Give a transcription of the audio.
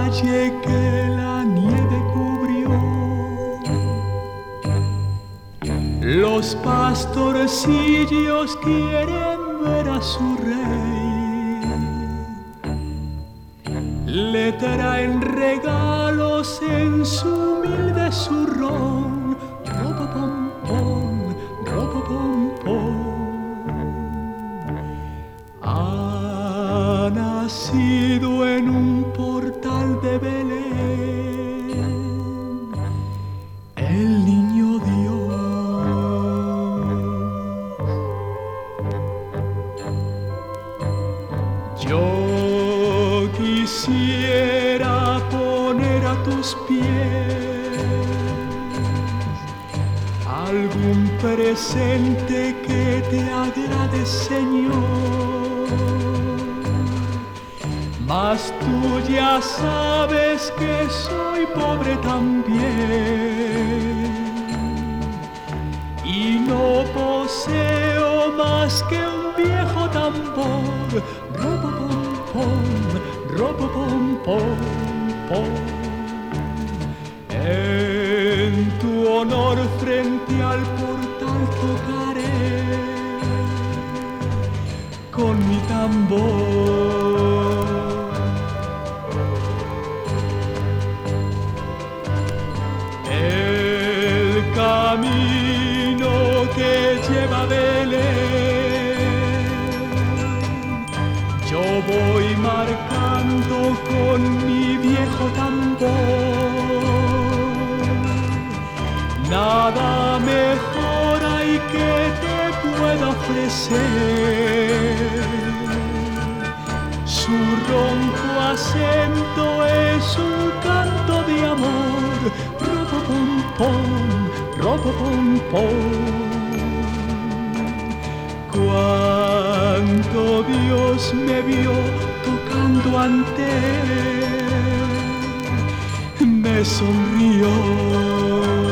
valle que la nieve cubrió. Los pastorcillos quieren ver a su rey. Le traen regalos en su humilde zurrón. Ropopompón, ropopompón. Ha nacido en un portal de Belén el niño Dios. Yo quisiera poner a tus pies algún presente que te agrade, Señor, mas tú ya sabes que soy pobre también y no poseo más que un viejo tambor. Ropopompón, ropopompón, pom. En tu honor frente al portal tocaré con mi tambor. El camino que lleva a Belén yo voy marcando con mi viejo tambor. Nada mejor hay que te pueda ofrecer. Su ronco acento es un canto de amor. Ropopompón, ropopompón. Cuánto Dios me vio tocando ante él, me sonrió.